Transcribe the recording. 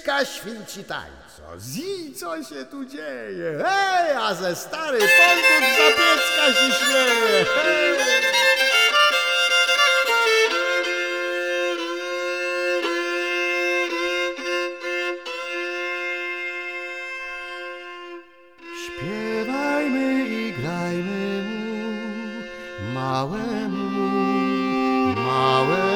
Świecka świnci tańco, zi co się tu dzieje, hej, a ze stary pąków za piecka się śmieje, hej. Śpiewajmy i grajmy mu, małemu, małemu.